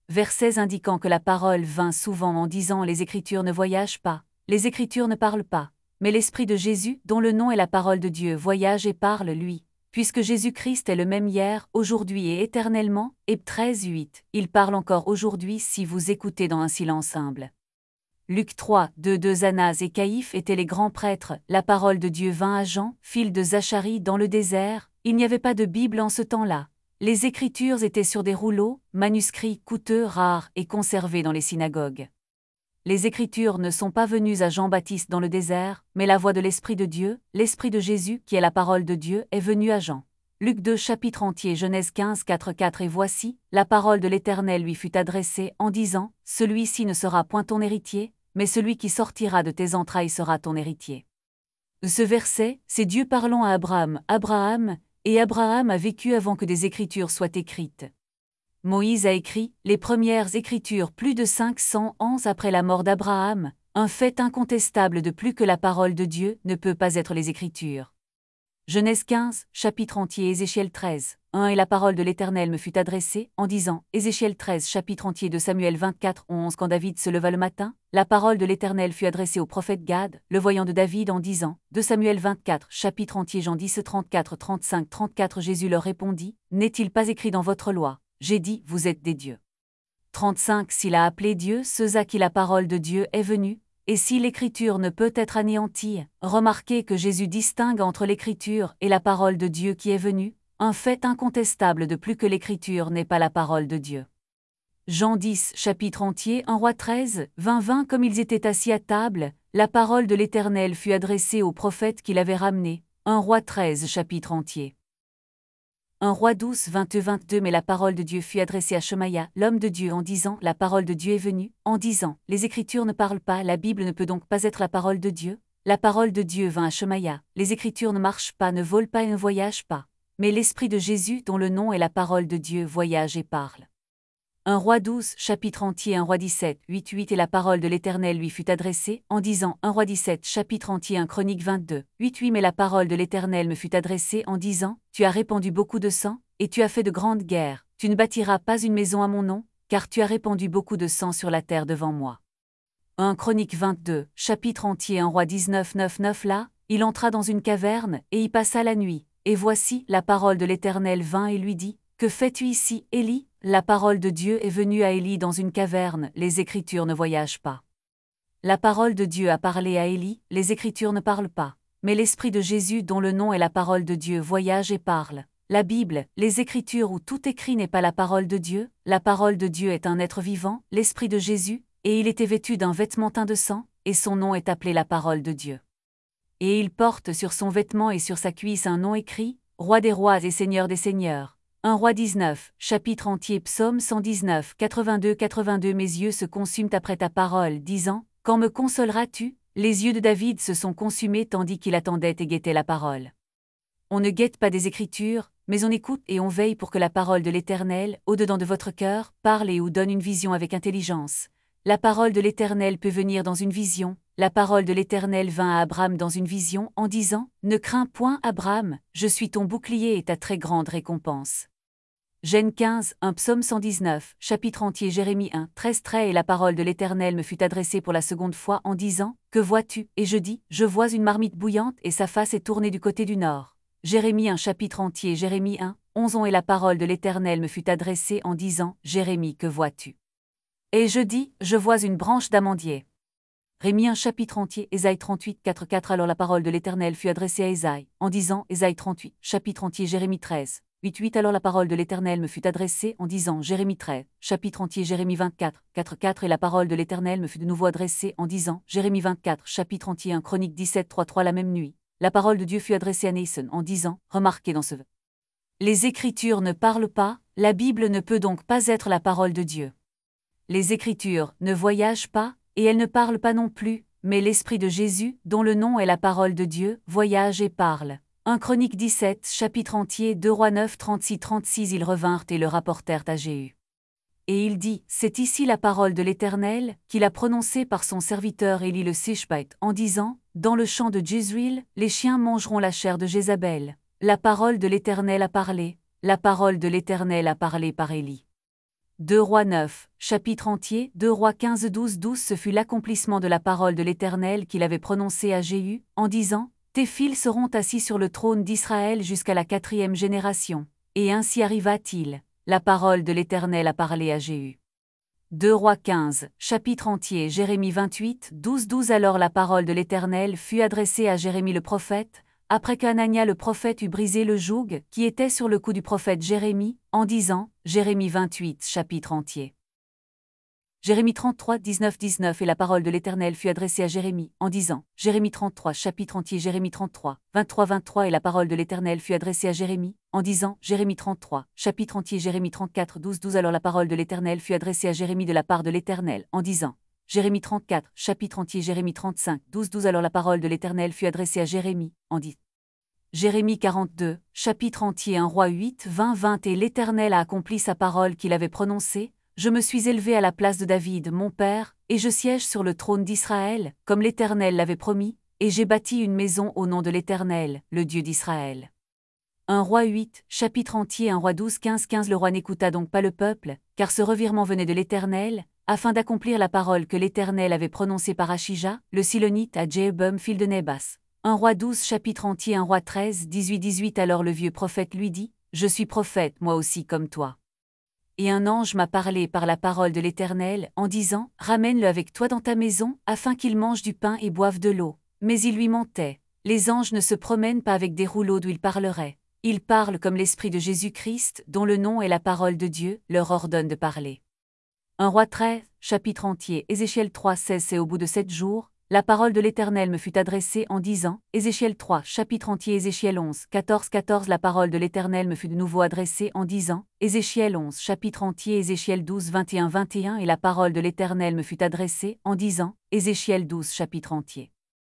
Versets indiquant que la parole vint souvent en disant les Écritures ne voyagent pas, les Écritures ne parlent pas, mais l'Esprit de Jésus, dont le nom est la parole de Dieu, voyage et parle, lui. Puisque Jésus-Christ est le même hier, aujourd'hui et éternellement, Héb 13:8, il parle encore aujourd'hui si vous écoutez dans un silence humble. Luc 3, 2 Annas et Caïphe étaient les grands prêtres, la parole de Dieu vint à Jean, fils de Zacharie dans le désert, il n'y avait pas de Bible en ce temps-là. Les Écritures étaient sur des rouleaux, manuscrits coûteux, rares et conservés dans les synagogues. Les Écritures ne sont pas venues à Jean-Baptiste dans le désert, mais la voix de l'Esprit de Dieu, l'Esprit de Jésus, qui est la parole de Dieu, est venue à Jean. Luc 2 chapitre entier Genèse 15 4 Et voici, la parole de l'Éternel lui fut adressée en disant, celui-ci ne sera point ton héritier, mais celui qui sortira de tes entrailles sera ton héritier. Ce verset, c'est Dieu parlant à Abraham, et Abraham a vécu avant que des Écritures soient écrites. Moïse a écrit les premières Écritures plus de 500 ans après la mort d'Abraham, un fait incontestable de plus que la parole de Dieu ne peut pas être les Écritures. Genèse 15, chapitre entier Ézéchiel 13, 1 Et la parole de l'Éternel me fut adressée, en disant, Ézéchiel 13 chapitre entier de Samuel 24, 11 Quand David se leva le matin, la parole de l'Éternel fut adressée au prophète Gad, le voyant de David en disant, de Samuel 24 chapitre entier Jean 10 34 35 34 Jésus leur répondit, n'est-il pas écrit dans votre loi, j'ai dit, vous êtes des dieux. 35 S'il a appelé Dieu ceux à qui la parole de Dieu est venue, et si l'Écriture ne peut être anéantie, remarquez que Jésus distingue entre l'Écriture et la parole de Dieu qui est venue, un fait incontestable de plus que l'Écriture n'est pas la parole de Dieu. Jean 10, chapitre entier 1 Roi 13, 20 Comme ils étaient assis à table, la parole de l'Éternel fut adressée au prophète qui l'avait ramené, 1 Roi 13 chapitre entier. 1 Roi 12, 22 Mais la parole de Dieu fut adressée à Shemaïa, l'homme de Dieu, en disant, la parole de Dieu est venue, en disant, les Écritures ne parlent pas, la Bible ne peut donc pas être la parole de Dieu. La parole de Dieu vint à Shemaïa, les Écritures ne marchent pas, ne volent pas et ne voyagent pas. Mais l'Esprit de Jésus, dont le nom est la parole de Dieu, voyage et parle. 1 Roi 12, chapitre entier 1 Roi 17, 8 Et la parole de l'Éternel lui fut adressée, en disant, 1 Roi 17, chapitre entier 1 Chronique 22, 8 Mais la parole de l'Éternel me fut adressée en disant, tu as répandu beaucoup de sang, et tu as fait de grandes guerres, tu ne bâtiras pas une maison à mon nom, car tu as répandu beaucoup de sang sur la terre devant moi. 1 Chronique 22, chapitre entier 1 Roi 19, 9 Là, il entra dans une caverne, et y passa la nuit, et voici, la parole de l'Éternel vint et lui dit, que fais-tu ici, Élie? La parole de Dieu est venue à Élie dans une caverne, les Écritures ne voyagent pas. La parole de Dieu a parlé à Élie, les Écritures ne parlent pas. Mais l'Esprit de Jésus, dont le nom est la parole de Dieu, voyage et parle. La Bible, les Écritures où tout écrit n'est pas la parole de Dieu, la parole de Dieu est un être vivant, l'Esprit de Jésus, et il était vêtu d'un vêtement teint de sang, et son nom est appelé la parole de Dieu. Et il porte sur son vêtement et sur sa cuisse un nom écrit, Roi des rois et Seigneur des seigneurs. 1 Roi 19, chapitre entier Psaume 119, 82 Mes yeux se consument après ta parole, disant, quand me consoleras-tu? Les yeux de David se sont consumés tandis qu'il attendait et guettait la parole. On ne guette pas des Écritures, mais on écoute et on veille pour que la parole de l'Éternel, au-dedans de votre cœur, parle et ou donne une vision avec intelligence. La parole de l'Éternel peut venir dans une vision. La parole de l'Éternel vint à Abraham dans une vision, en disant, ne crains point, Abraham, je suis ton bouclier et ta très grande récompense. Genèse 15, 1 Psaume 119, chapitre entier Jérémie 1, 13 Et la parole de l'Éternel me fut adressée pour la seconde fois en disant, que vois-tu? Et je dis, je vois une marmite bouillante et sa face est tournée du côté du nord. Jérémie 1 chapitre entier Jérémie 1, 11 Et la parole de l'Éternel me fut adressée en disant, Jérémie, que vois-tu? Et je dis, je vois une branche d'amandier. Rémie 1 chapitre entier Ésaïe 38, 4 Alors la parole de l'Éternel fut adressée à Ésaïe, en disant, Ésaïe 38, chapitre entier Jérémie 13, 8 Alors la parole de l'Éternel me fut adressée en disant, Jérémie 13, chapitre entier Jérémie 24, 4 Et la parole de l'Éternel me fut de nouveau adressée en disant, Jérémie 24, chapitre entier 1 Chronique 17, 3 La même nuit, la parole de Dieu fut adressée à Naasson en disant, remarquez dans ce vœu. Les Écritures ne parlent pas, la Bible ne peut donc pas être la parole de Dieu. Les Écritures ne voyagent pas, et elles ne parlent pas non plus, mais l'Esprit de Jésus, dont le nom est la parole de Dieu, voyage et parle. 1 Chronique 17, chapitre entier 2 Rois 9, 36 Ils revinrent et le rapportèrent à Jéhu. Et il dit, c'est ici la parole de l'Éternel, qu'il a prononcée par son serviteur Élie le Tishbite, en disant, dans le champ de Jezreel, les chiens mangeront la chair de Jézabel. La parole de l'Éternel a parlé, la parole de l'Éternel a parlé par Élie. 2 Rois 9, chapitre entier, 2 Rois 15, 12, 12. Ce fut l'accomplissement de la parole de l'Éternel qu'il avait prononcée à Jéhu, en disant, « Tes fils seront assis sur le trône d'Israël jusqu'à la 4e génération. » Et ainsi arriva-t-il. La parole de l'Éternel a parlé à Jéhu. 2 Rois 15, chapitre entier, Jérémie 28, 12, 12. Alors la parole de l'Éternel fut adressée à Jérémie le prophète, après qu'Anania le prophète eut brisé le joug qui était sur le cou du prophète Jérémie, en disant, Jérémie 28, chapitre entier. Jérémie 33, 19, 19. Et la parole de l'Éternel fut adressée à Jérémie, en disant, Jérémie 33, chapitre entier, Jérémie 33, 23, 23. Et la parole de l'Éternel fut adressée à Jérémie, en disant, Jérémie 33, chapitre entier, Jérémie 34, 12, 12. Alors la parole de l'Éternel fut adressée à Jérémie de la part de l'Éternel, en disant, Jérémie 34, chapitre entier, Jérémie 35, 12, 12. Alors la parole de l'Éternel fut adressée à Jérémie, en dit. Jérémie 42, chapitre entier, 1 Roi 8, 20, 20. Et l'Éternel a accompli sa parole qu'il avait prononcée. Je me suis élevé à la place de David, mon père, et je siège sur le trône d'Israël, comme l'Éternel l'avait promis, et j'ai bâti une maison au nom de l'Éternel, le Dieu d'Israël. 1 Roi 8, chapitre entier, 1 Roi 12, 15, 15. Le roi n'écouta donc pas le peuple, car ce revirement venait de l'Éternel, afin d'accomplir la parole que l'Éternel avait prononcée par Achija, le Silonite, à Jéhubam, fils de Nébas. 1 Roi 12, chapitre entier, 1 Roi 13, 18, 18. Alors le vieux prophète lui dit, « Je suis prophète, moi aussi comme toi. » Et un ange m'a parlé par la parole de l'Éternel, en disant, « Ramène-le avec toi dans ta maison, afin qu'il mange du pain et boive de l'eau. » Mais il lui mentait. Les anges ne se promènent pas avec des rouleaux d'où ils parleraient. Ils parlent comme l'Esprit de Jésus-Christ, dont le nom est la parole de Dieu, leur ordonne de parler. 1 Roi 13, chapitre entier, Ézéchiel 3, 16. C'est au bout de 7 jours, la parole de l'Éternel me fut adressée en disant, Ézéchiel 3, chapitre entier, Ézéchiel 11, 14, 14. La parole de l'Éternel me fut de nouveau adressée en disant, Ézéchiel 11, chapitre entier, Ézéchiel 12, 21, 21. Et la parole de l'Éternel me fut adressée en disant, Ézéchiel 12, chapitre entier.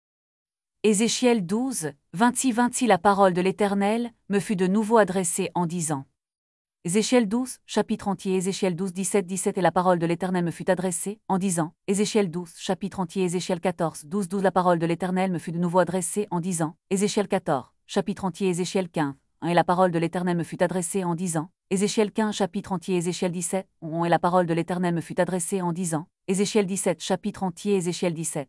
Ézéchiel 12, 26, 26. La parole de l'Éternel me fut de nouveau adressée en disant, Ézéchiel 12, chapitre entier, Ézéchiel 12, 17, 17. Et la parole de l'Éternel me fut adressée, en disant, Ézéchiel 12, chapitre entier, Ézéchiel 14, 12, 12. La parole de l'Éternel me fut de nouveau adressée, en disant, Ézéchiel 14, chapitre entier, Ézéchiel 15. Et la parole de l'Éternel me fut adressée en disant, Ézéchiel 15, chapitre entier, Ézéchiel 17. Et la parole de l'Éternel me fut adressée en disant, Ézéchiel 17, chapitre entier, Ézéchiel 17.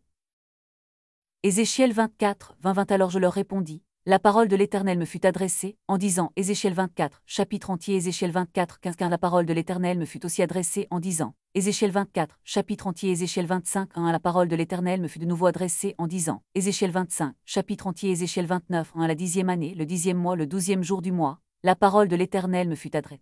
Ézéchiel 24, 20, 20. Alors je leur répondis, la parole de l'Éternel me fut adressée, en disant, Ézéchiel 24, chapitre entier, Ézéchiel 24, 15, 15. La parole de l'Éternel me fut aussi adressée, en disant, Ézéchiel 24, chapitre entier, Ézéchiel 25, 1. La parole de l'Éternel me fut de nouveau adressée, en disant, Ézéchiel 25, chapitre entier, Ézéchiel 29, 1. La 10e année, le 10e mois, le 12e jour du mois, la parole de l'Éternel me fut adressée.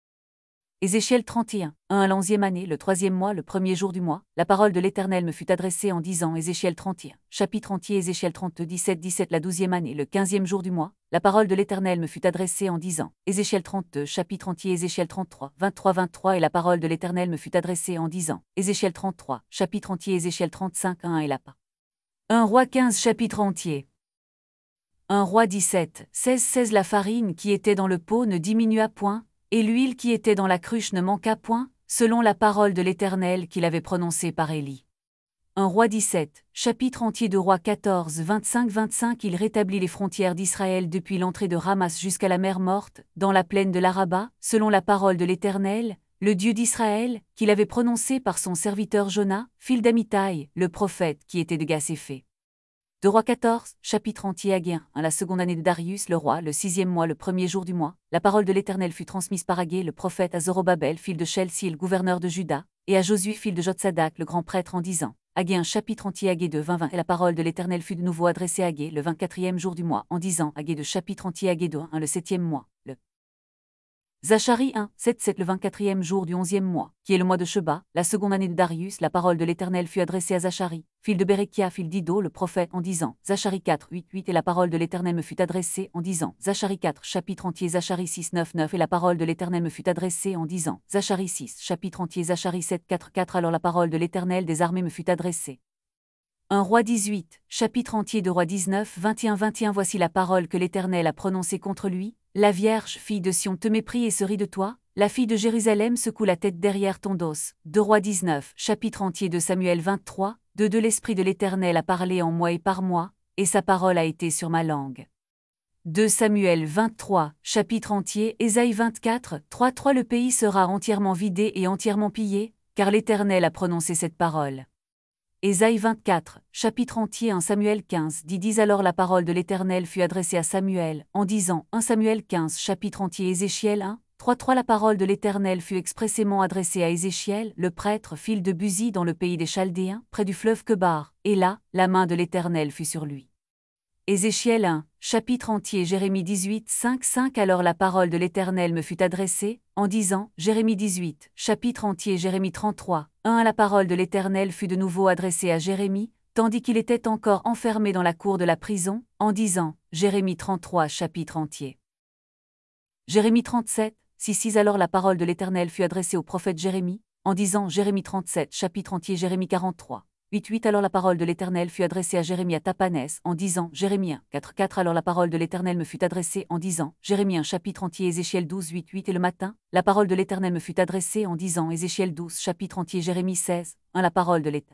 Ézéchiel 31, 1. À l'11e année, le 3e mois, le 1er jour du mois, la parole de l'Éternel me fut adressée en disant, Ézéchiel 31, chapitre entier, Ézéchiel 32, 17, 17. La 12e année, le 15e jour du mois, la parole de l'Éternel me fut adressée en disant, Ézéchiel 32, chapitre entier, Ézéchiel 33, 23, 23. Et la parole de l'Éternel me fut adressée en disant, Ézéchiel 33, chapitre entier, Ézéchiel 35, 1. Et la pas. 1 Roi 15, chapitre entier. 1 Roi 17, 16, 16. La farine qui était dans le pot ne diminua point, et l'huile qui était dans la cruche ne manqua point, selon la parole de l'Éternel qu'il avait prononcée par Élie. 1 Roi 17, chapitre entier de Roi 14, 25, 25. Il rétablit les frontières d'Israël depuis l'entrée de Ramas jusqu'à la mer Morte, dans la plaine de l'Araba, selon la parole de l'Éternel, le Dieu d'Israël, qu'il avait prononcée par son serviteur Jonas, fils d'Amittai, le prophète qui était de Gasséphe. 2 Rois 14, chapitre entier. Hagué 1. La seconde année de Darius le roi, le 6e mois, le 1er jour du mois, la parole de l'Éternel fut transmise par Hagué le prophète à Zorobabel, fils de Shealtiel, gouverneur de Juda, et à Josué, fils de Jotsadak, le grand prêtre, en disant, Hagué 1. Chapitre entier. Hagué 2, 20, 20. Et la parole de l'Éternel fut de nouveau adressée à Hagué le 24e jour du mois, en disant, Hagué 2. Chapitre entier. Hagué 2, 1. Le 7e mois, le Zacharie 1, 7, 7. Le 24e jour du 11e mois, qui est le mois de Sheba, la seconde année de Darius, la parole de l'Éternel fut adressée à Zacharie, fils de Bérekia, fils d'Ido, le prophète, en disant, Zacharie 4, 8, 8. Et la parole de l'Éternel me fut adressée en disant, Zacharie 4, chapitre entier, Zacharie 6, 9, 9. Et la parole de l'Éternel me fut adressée en disant, Zacharie 6, chapitre entier, Zacharie 7, 4, 4. Alors la parole de l'Éternel des armées me fut adressée. 1 Roi 18, chapitre entier de Roi 19, 21, 21. Voici la parole que l'Éternel a prononcée contre lui, la Vierge, fille de Sion, te méprie et se rit de toi, la fille de Jérusalem secoue la tête derrière ton dos. 2 Rois 19, chapitre entier de Samuel 23, de l'Esprit de l'Éternel a parlé en moi et par moi, et sa parole a été sur ma langue. 2 Samuel 23, chapitre entier, Ésaïe 24, 3 Le pays sera entièrement vidé et entièrement pillé, car l'Éternel a prononcé cette parole. Ésaïe 24, chapitre entier 1 Samuel 15 dit alors la parole de l'Éternel fut adressée à Samuel, en disant 1 Samuel 15 chapitre entier Ézéchiel 1, 3 La parole de l'Éternel fut expressément adressée à Ézéchiel, le prêtre, fils de Buzi dans le pays des Chaldéens, près du fleuve Kebar, et là, la main de l'Éternel fut sur lui. Ézéchiel 1, chapitre entier Jérémie 18, 5 Alors la parole de l'Éternel me fut adressée, en disant, Jérémie 18, chapitre entier Jérémie 33, 1 La parole de l'Éternel fut de nouveau adressée à Jérémie, tandis qu'il était encore enfermé dans la cour de la prison, en disant, Jérémie 33 chapitre entier. Jérémie 37, 6 Alors la parole de l'Éternel fut adressée au prophète Jérémie, en disant Jérémie 37 chapitre entier Jérémie 43. 8 Alors la parole de l'Éternel fut adressée à Jérémie à Tapanès, en disant Jérémie 1, 4 Alors la parole de l'Éternel me fut adressée en disant Jérémie 1 chapitre entier Ézéchiel 12, 8 Et le matin, la parole de l'Éternel me fut adressée en disant Ézéchiel 12 chapitre entier Jérémie 16, 1 La parole de l'Éternel.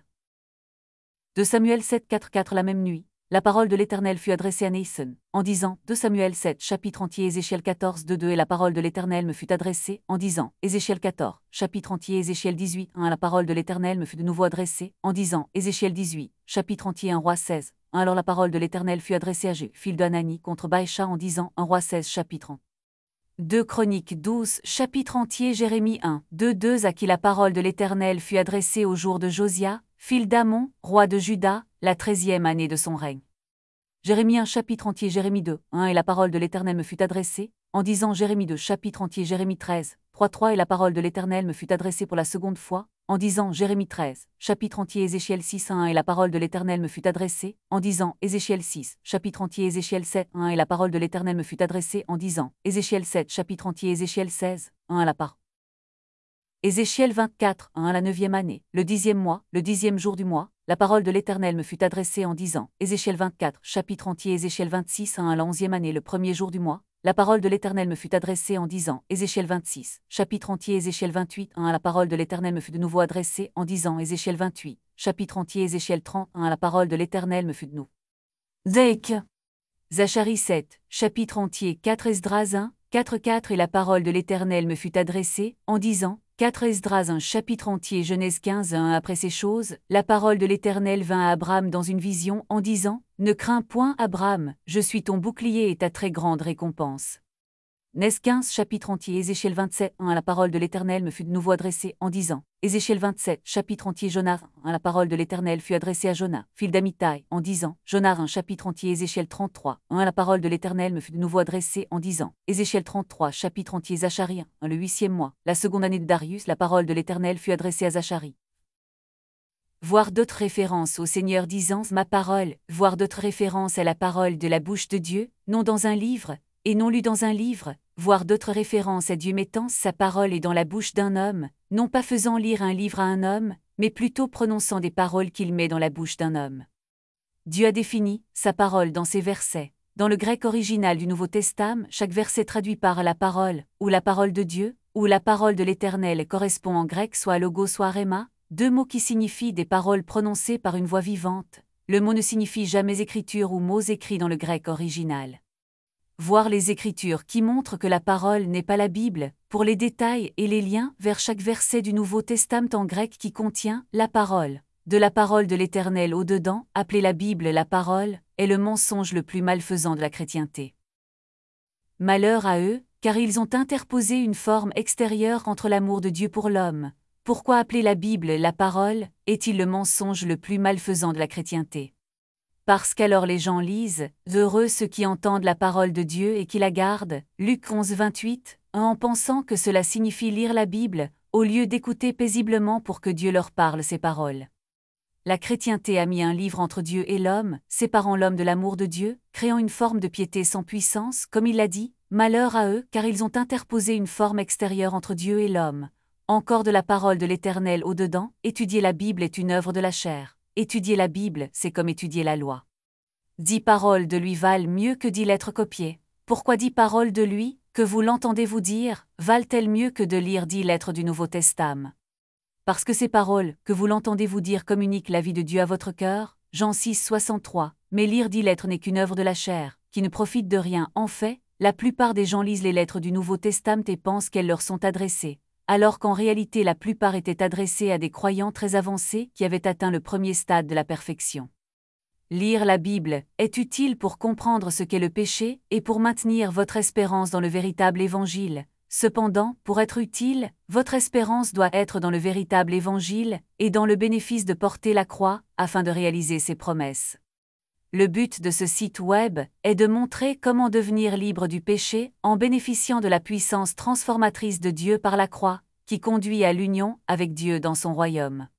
2 Samuel 7, 4 La même nuit, la parole de l'Éternel fut adressée à Naasson, en disant 2 Samuel 7 chapitre entier Ézéchiel 14, 2 Et la parole de l'Éternel me fut adressée, en disant Ézéchiel 14, chapitre entier Ézéchiel 18, 1 La parole de l'Éternel me fut de nouveau adressée, en disant Ézéchiel 18, chapitre entier 1 Roi 16, 1 Alors la parole de l'Éternel fut adressée à Jéhu, fils d'Anani, contre Baïcha en disant 1 Roi 16 chapitre 1. 2 Chroniques 12, chapitre entier Jérémie 1, 2 À qui la parole de l'Éternel fut adressée au jour de Josia, fils d'Amon, roi de Juda, la 13e année de son règne. Jérémie 1 chapitre entier Jérémie 2, 1 Et la parole de l'Éternel me fut adressée, en disant Jérémie 2 chapitre entier Jérémie 13, 3 Et la parole de l'Éternel me fut adressée pour la seconde fois, en disant Jérémie 13, chapitre entier Ézéchiel 6, 1 Et la parole de l'Éternel me fut adressée, en disant Ézéchiel 6, chapitre entier Ézéchiel 7, 1 Et la parole de l'Éternel me fut adressée en disant Ézéchiel 7, chapitre entier Ézéchiel 16, 1 À la part. Ézéchiel 24, 1 La 9e année, le 10e mois, le 10e jour du mois, la parole de l'Éternel me fut adressée en disant Ézéchiel 24, chapitre entier Ézéchiel 26, 1 La 11e année, le 1er jour du mois, la parole de l'Éternel me fut adressée en disant Ézéchiel 26, chapitre entier Ézéchiel 28, 1 La parole de l'Éternel me fut de nouveau adressée en disant Ézéchiel 28, chapitre entier Ézéchiel 30, 1 La parole de l'Éternel me fut de nouveau. Zacharie 7, chapitre entier 4 Esdras 1, 4 Et la parole de l'Éternel me fut adressée, en disant 4 Esdras 1 chapitre entier Genèse 15 1 Après ces choses, la parole de l'Éternel vint à Abraham dans une vision, en disant Ne crains point, Abraham, je suis ton bouclier et ta très grande récompense. Genèse 15 chapitre entier Ézéchiel 27 1 La parole de l'Éternel me fut de nouveau adressée, en disant Ézéchiel 27 chapitre entier Jonas 1 La parole de l'Éternel fut adressée à Jonas, fils d'Amittai, en disant Jonas 1 chapitre entier Ézéchiel 33 1 La parole de l'Éternel me fut de nouveau adressée en disant Ézéchiel 33 chapitre entier Zacharie 1 Le 8e mois, la seconde année de Darius, la parole de l'Éternel fut adressée à Zacharie. Voir d'autres références au Seigneur disant ma parole, voir d'autres références à la parole de la bouche de Dieu, non dans un livre, et non lu dans un livre, voir d'autres références à Dieu mettant sa parole et dans la bouche d'un homme, non pas faisant lire un livre à un homme, mais plutôt prononçant des paroles qu'il met dans la bouche d'un homme. Dieu a défini sa parole dans ces versets. Dans le grec original du Nouveau Testament, chaque verset traduit par la parole, ou la parole de Dieu, ou la parole de l'Éternel correspond en grec soit logo soit rhéma, deux mots qui signifient des paroles prononcées par une voix vivante. Le mot ne signifie jamais écriture ou mots écrits dans le grec original. Voir les Écritures qui montrent que la parole n'est pas la Bible, pour les détails et les liens vers chaque verset du Nouveau Testament en grec qui contient la parole. De la parole de l'Éternel au-dedans, appelée la Bible la parole, est le mensonge le plus malfaisant de la chrétienté. Malheur à eux, car ils ont interposé une forme extérieure entre l'amour de Dieu pour l'homme. Pourquoi appeler la Bible la parole est-il le mensonge le plus malfaisant de la chrétienté? Parce qu'alors les gens lisent « Heureux ceux qui entendent la parole de Dieu et qui la gardent » Luc 11, 28, en pensant que cela signifie lire la Bible, au lieu d'écouter paisiblement pour que Dieu leur parle ses paroles. La chrétienté a mis un livre entre Dieu et l'homme, séparant l'homme de l'amour de Dieu, créant une forme de piété sans puissance, comme il l'a dit, malheur à eux, car ils ont interposé une forme extérieure entre Dieu et l'homme. Encore de la parole de l'Éternel au-dedans, étudier la Bible est une œuvre de la chair. Étudier la Bible, c'est comme étudier la loi. 10 paroles de lui valent mieux que 10 lettres copiées. Pourquoi 10 paroles de lui, que vous l'entendez vous dire, valent-elles mieux que de lire 10 lettres du Nouveau Testament? Parce que ces paroles, que vous l'entendez vous dire, communiquent la vie de Dieu à votre cœur, Jean 6, 63, mais lire 10 lettres n'est qu'une œuvre de la chair, qui ne profitent de rien. En fait, la plupart des gens lisent les lettres du Nouveau Testament et pensent qu'elles leur sont adressées, alors qu'en réalité la plupart étaient adressées à des croyants très avancés qui avaient atteint le premier stade de la perfection. Lire la Bible est utile pour comprendre ce qu'est le péché et pour maintenir votre espérance dans le véritable Évangile. Cependant, pour être utile, votre espérance doit être dans le véritable Évangile et dans le bénéfice de porter la croix afin de réaliser ses promesses. Le but de ce site web est de montrer comment devenir libre du péché en bénéficiant de la puissance transformatrice de Dieu par la croix, qui conduit à l'union avec Dieu dans son royaume.